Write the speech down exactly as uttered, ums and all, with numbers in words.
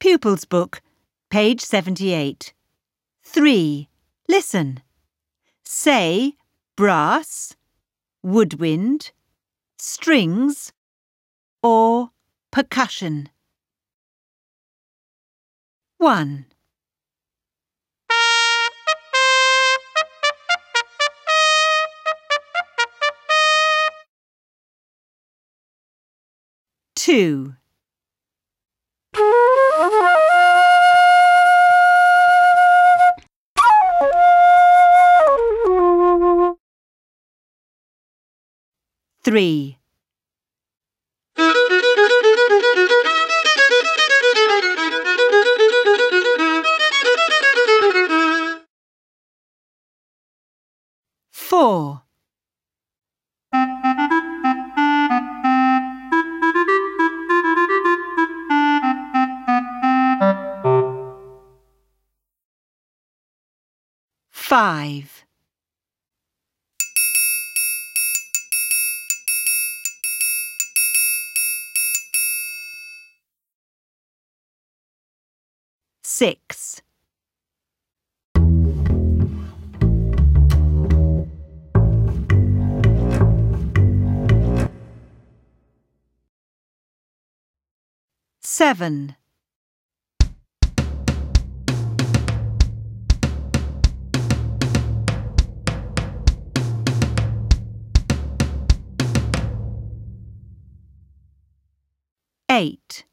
Pupils Book, page seventy-eight. three. Listen. Say brass, woodwind, strings, or percussion. one. two. three. four. five. six. seven. eight.